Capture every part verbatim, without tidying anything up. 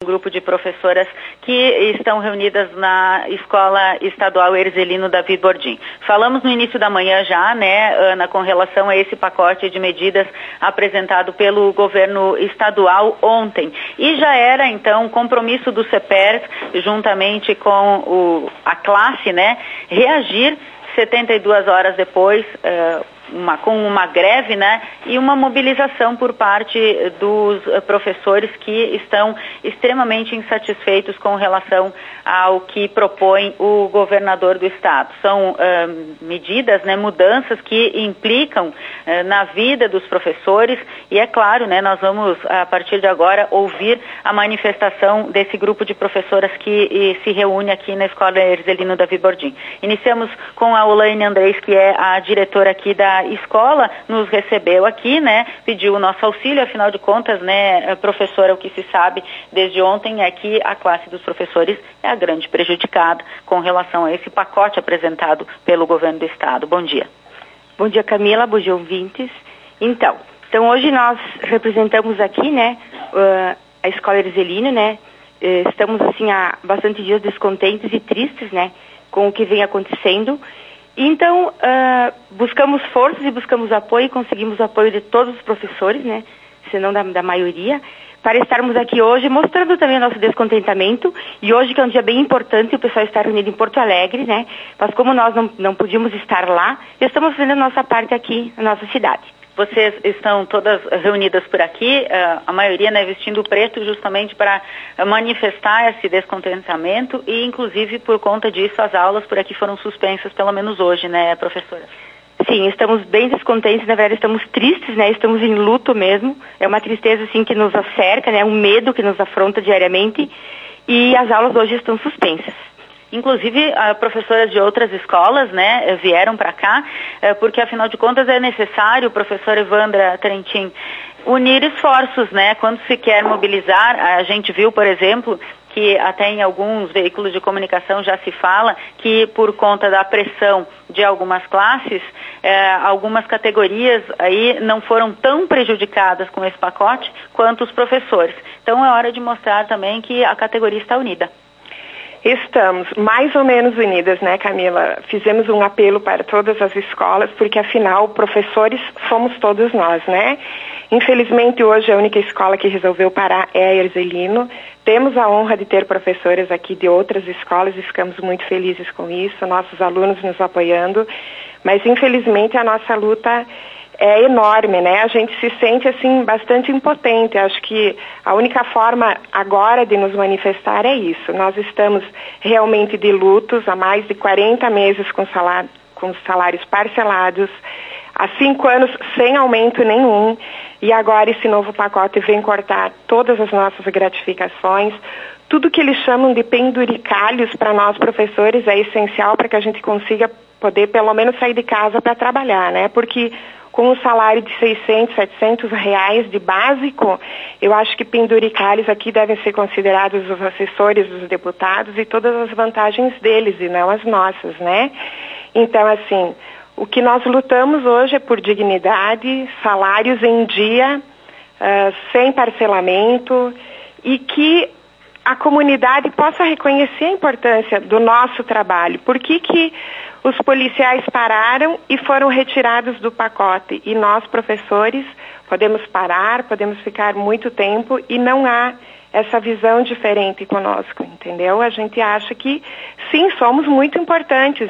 Um grupo de professoras que estão reunidas na Escola Estadual Erzelino Davi Bordim. Falamos no início da manhã já, né, Ana, com relação a esse pacote de medidas apresentado pelo governo estadual ontem. E já era, então, compromisso do CEPERS, juntamente com o, a classe, né, reagir setenta e duas horas depois, uh, uma, com uma greve, né, e uma mobilização por parte dos uh, professores que estão extremamente insatisfeitos com relação ao que propõe o governador do estado. São uh, medidas, né, mudanças que implicam uh, na vida dos professores e, é claro, né, nós vamos, a partir de agora, ouvir a manifestação desse grupo de professoras que e, se reúne aqui na Escola Erzelino Davi Bordim. Iniciamos com a Olaine Andrés, que é a diretora aqui da escola, nos recebeu aqui, né, pediu o nosso auxílio, afinal de contas, né, professora, o que se sabe desde ontem é que a classe dos professores é a grande prejudicada com relação a esse pacote apresentado pelo governo do estado. Bom dia. Bom dia, Camila, bom dia, ouvintes. Então, então hoje nós representamos aqui, né, uh, a Escola Erzelino, né, uh, estamos, assim, há bastante dias descontentes e tristes, né, com o que vem acontecendo. Então, uh, buscamos forças e buscamos apoio, e conseguimos o apoio de todos os professores, né, se não da, da maioria, para estarmos aqui hoje mostrando também o nosso descontentamento. E hoje, que é um dia bem importante, o pessoal está reunido em Porto Alegre, né, mas como nós não, não podíamos estar lá, estamos fazendo a nossa parte aqui na nossa cidade. Vocês estão todas reunidas por aqui, a maioria, né, vestindo preto justamente para manifestar esse descontentamento e, inclusive, por conta disso, as aulas por aqui foram suspensas, pelo menos hoje, né, professora? Sim, estamos bem descontentes, na verdade estamos tristes, né, estamos em luto mesmo, é uma tristeza, assim, que nos acerca, né, um medo que nos afronta diariamente e as aulas hoje estão suspensas. Inclusive, professoras de outras escolas, né, vieram para cá, porque, afinal de contas, é necessário, professora Evandra Trentin, unir esforços, né, quando se quer mobilizar. A gente viu, por exemplo, que até em alguns veículos de comunicação já se fala que, por conta da pressão de algumas classes, eh, algumas categorias aí não foram tão prejudicadas com esse pacote quanto os professores. Então, é hora de mostrar também que a categoria está unida. Estamos mais ou menos unidas, né, Camila? Fizemos um apelo para todas as escolas, porque afinal, professores somos todos nós, né? Infelizmente, hoje a única escola que resolveu parar é a Erzelino. Temos a honra de ter professores aqui de outras escolas e ficamos muito felizes com isso, nossos alunos nos apoiando, mas infelizmente a nossa luta é enorme, né? A gente se sente, assim, bastante impotente. Acho que a única forma agora de nos manifestar é isso. Nós estamos realmente de lutos há mais de quarenta meses com, salário, com salários parcelados, há cinco anos sem aumento nenhum, e agora esse novo pacote vem cortar todas as nossas gratificações. Tudo que eles chamam de penduricalhos para nós professores é essencial para que a gente consiga poder pelo menos sair de casa para trabalhar, né? Porque com um salário de seiscentos, setecentos reais de básico, eu acho que penduricalhos aqui devem ser considerados os assessores dos deputados e todas as vantagens deles e não as nossas, né? Então, assim, o que nós lutamos hoje é por dignidade, salários em dia, uh, sem parcelamento, e que a comunidade possa reconhecer a importância do nosso trabalho. Por que que os policiais pararam e foram retirados do pacote? E nós, professores, podemos parar, podemos ficar muito tempo e não há essa visão diferente conosco, entendeu? A gente acha que, sim, somos muito importantes,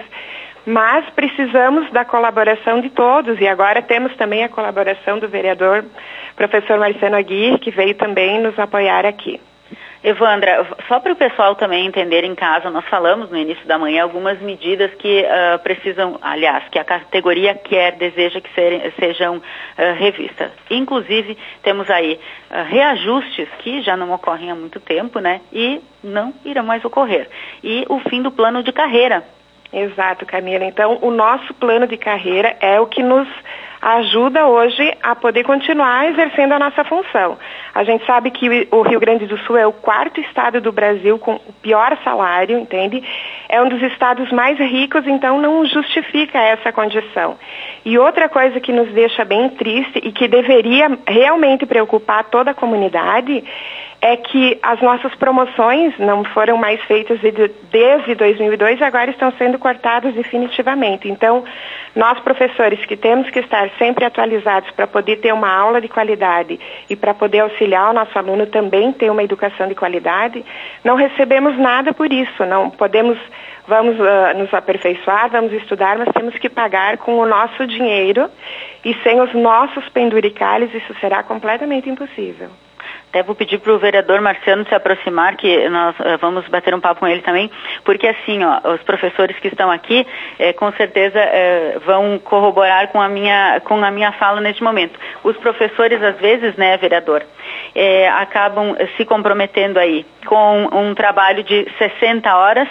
mas precisamos da colaboração de todos. E agora temos também a colaboração do vereador professor Marciano Aguirre, que veio também nos apoiar aqui. Evandra, só para o pessoal também entender em casa, nós falamos no início da manhã algumas medidas que uh, precisam, aliás, que a categoria quer, deseja que ser, sejam uh, revistas. Inclusive, temos aí uh, reajustes que já não ocorrem há muito tempo, né, e não irão mais ocorrer. E o fim do plano de carreira. Exato, Camila. Então, o nosso plano de carreira é o que nos ajuda hoje a poder continuar exercendo a nossa função. A gente sabe que o Rio Grande do Sul é o quarto estado do Brasil com o pior salário, entende? É um dos estados mais ricos, então não justifica essa condição. E outra coisa que nos deixa bem triste e que deveria realmente preocupar toda a comunidade é que as nossas promoções não foram mais feitas desde dois mil e dois, agora estão sendo cortadas definitivamente. Então, nós professores que temos que estar sempre atualizados para poder ter uma aula de qualidade e para poder auxiliar o nosso aluno também ter uma educação de qualidade, não recebemos nada por isso. Não podemos, vamos uh, nos aperfeiçoar, vamos estudar, mas temos que pagar com o nosso dinheiro e sem os nossos penduricalhos isso será completamente impossível. Até vou pedir para o vereador Marciano se aproximar, que nós uh, vamos bater um papo com ele também, porque assim, ó, os professores que estão aqui, eh, com certeza eh, vão corroborar com a, minha, com a minha fala neste momento. Os professores, às vezes, né, vereador, eh, acabam se comprometendo aí com um trabalho de sessenta horas,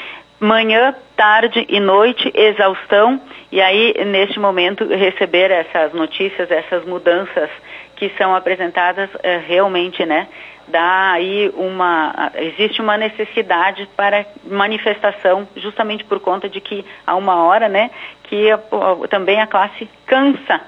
manhã, tarde e noite, exaustão, e aí, neste momento, receber essas notícias, essas mudanças que são apresentadas, é, realmente, né, dá aí uma, existe uma necessidade para manifestação, justamente por conta de que há uma hora, né, que a, a, também a classe cansa.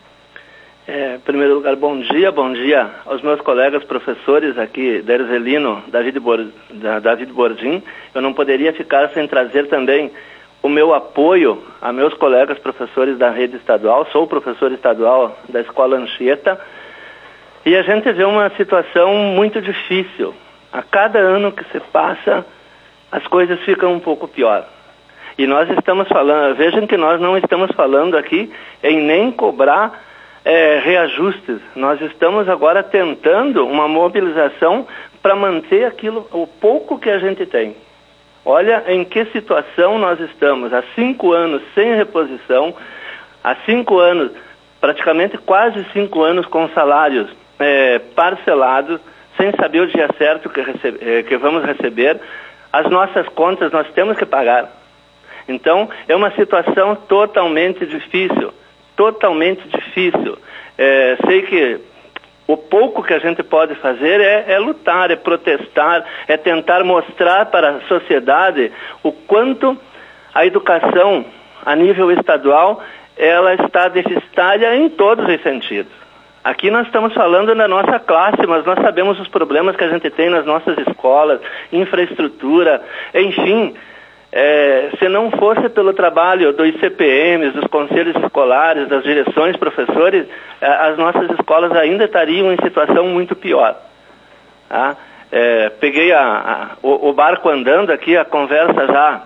É, em primeiro lugar, bom dia, bom dia aos meus colegas professores aqui da Erzelino, David, Bor, da, David Bordim. Eu não poderia ficar sem trazer também o meu apoio a meus colegas professores da rede estadual. Sou professor estadual da Escola Anchieta. E a gente vê uma situação muito difícil. A cada ano que se passa, as coisas ficam um pouco pior. E nós estamos falando, vejam que nós não estamos falando aqui em nem cobrar é, reajustes. Nós estamos agora tentando uma mobilização para manter aquilo, o pouco que a gente tem. Olha em que situação nós estamos. Há cinco anos sem reposição, há cinco anos, praticamente quase cinco anos com salários É, parcelados, sem saber o dia certo que, recebe, é, que vamos receber. As nossas contas nós temos que pagar. Então, é uma situação totalmente difícil, totalmente difícil. É, sei que o pouco que a gente pode fazer é, é lutar, é protestar, é tentar mostrar para a sociedade o quanto a educação a nível estadual ela está deficitária em todos os sentidos. Aqui nós estamos falando da nossa classe, mas nós sabemos os problemas que a gente tem nas nossas escolas, infraestrutura, enfim. É, se não fosse pelo trabalho dos C P Ms, dos conselhos escolares, das direções, professores, as nossas escolas ainda estariam em situação muito pior. Tá? É, peguei a, a, o, o barco andando aqui, a conversa já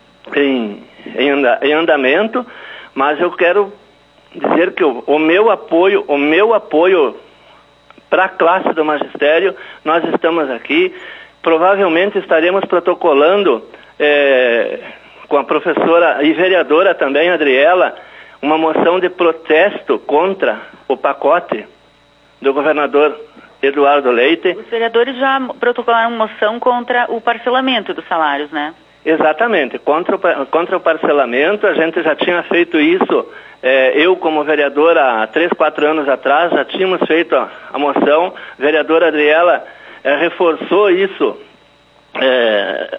em, em, anda, em andamento, mas eu quero dizer que o, o meu apoio, o meu apoio para a classe do magistério, nós estamos aqui, provavelmente estaremos protocolando é, com a professora e vereadora também, Adriela, uma moção de protesto contra o pacote do governador Eduardo Leite. Os vereadores já protocolaram moção contra o parcelamento dos salários, né? Exatamente, contra o, contra o parcelamento. A gente já tinha feito isso, é, eu como vereador há três, quatro anos atrás, já tínhamos feito a, a moção. A vereadora Adriela é, reforçou isso é,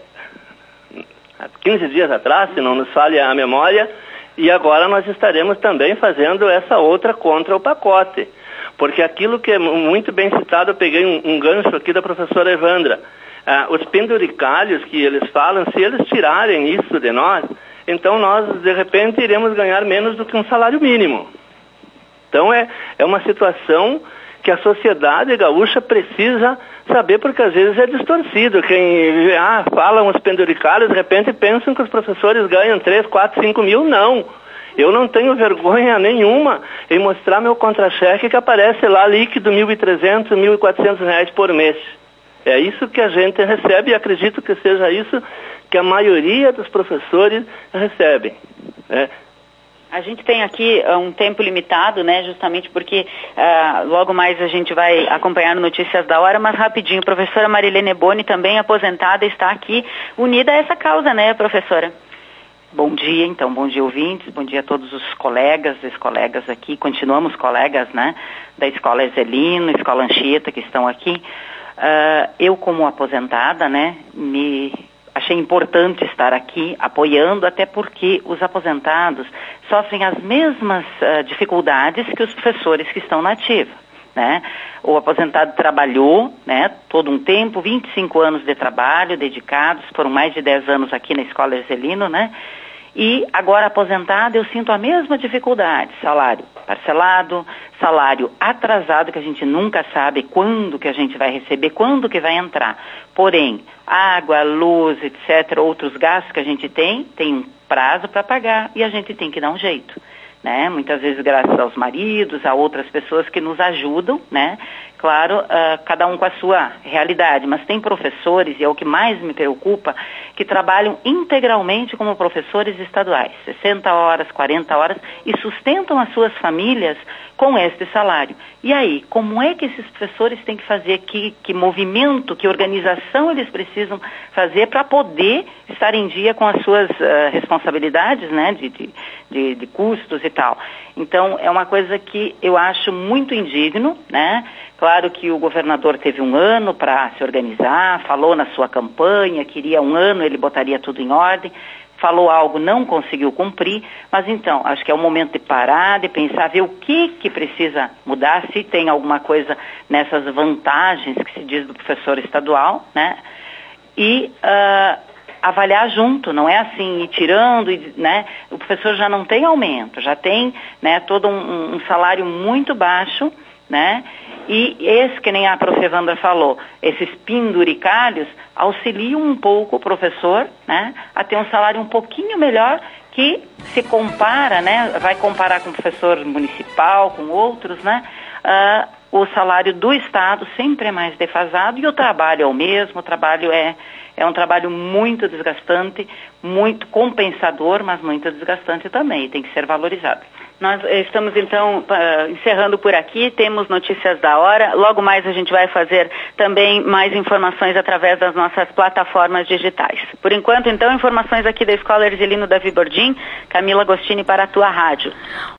há quinze dias atrás, se não nos falhe a memória, e agora nós estaremos também fazendo essa outra contra o pacote. Porque aquilo que é muito bem citado, eu peguei um, um gancho aqui da professora Evandra. Ah, os penduricalhos que eles falam, se eles tirarem isso de nós, então nós, de repente, iremos ganhar menos do que um salário mínimo. Então é, é uma situação que a sociedade gaúcha precisa saber, porque às vezes é distorcido. Quem ah, falam os penduricalhos, de repente pensam que os professores ganham três, quatro, cinco mil. Não. Eu não tenho vergonha nenhuma em mostrar meu contra-cheque que aparece lá líquido mil e trezentos, mil e quatrocentos reais por mês. É isso que a gente recebe e acredito que seja isso que a maioria dos professores recebem. Né? A gente tem aqui uh, um tempo limitado, né, justamente porque uh, logo mais a gente vai acompanhar Notícias da Hora, mas rapidinho, a professora Marilene Boni, também aposentada, está aqui unida a essa causa, né, professora? Bom dia, então, bom dia, ouvintes, bom dia a todos os colegas, ex-colegas aqui, continuamos colegas, né, da Escola Erzelino, Escola Anchieta, que estão aqui. Uh, eu, como aposentada, né, me achei importante estar aqui apoiando, até porque os aposentados sofrem as mesmas uh, dificuldades que os professores que estão na ativa. né? O aposentado trabalhou, né, todo um tempo, vinte e cinco anos de trabalho dedicados, foram mais de dez anos aqui na Escola Erzelino, né? E agora aposentado eu sinto a mesma dificuldade, salário parcelado, salário atrasado, que a gente nunca sabe quando que a gente vai receber, quando que vai entrar. Porém, água, luz, etcétera, outros gastos que a gente tem, tem um prazo para pagar e a gente tem que dar um jeito, né? Muitas vezes graças aos maridos, a outras pessoas que nos ajudam, né? Claro, uh, cada um com a sua realidade, mas tem professores, e é o que mais me preocupa, que trabalham integralmente como professores estaduais, sessenta horas, quarenta horas, e sustentam as suas famílias com este salário. E aí, como é que esses professores têm que fazer, que, que movimento, que organização eles precisam fazer para poder estar em dia com as suas uh, responsabilidades, né, de, de, de, de custos e tal. Então, é uma coisa que eu acho muito indigno, né? Claro que o governador teve um ano para se organizar, falou na sua campanha, queria um ano, ele botaria tudo em ordem, falou algo, não conseguiu cumprir, mas então, acho que é o momento de parar, de pensar, ver o que que precisa mudar, se tem alguma coisa nessas vantagens que se diz do professor estadual, né? E uh, avaliar junto, não é assim, ir tirando, né? O professor já não tem aumento, já tem, né, todo um, um salário muito baixo, né? E esse, que nem a prof Evandra falou, esses penduricalhos auxiliam um pouco o professor, né, a ter um salário um pouquinho melhor, que se compara, né, vai comparar com o professor municipal, com outros, né, uh, o salário do Estado sempre é mais defasado e o trabalho é o mesmo, o trabalho é, é um trabalho muito desgastante, muito compensador, mas muito desgastante também, e tem que ser valorizado. Nós estamos, então, uh, encerrando por aqui, temos notícias da hora, logo mais a gente vai fazer também mais informações através das nossas plataformas digitais. Por enquanto, então, informações aqui da Escola Erzelino Davi Bordim, Camila Agostini para a tua rádio.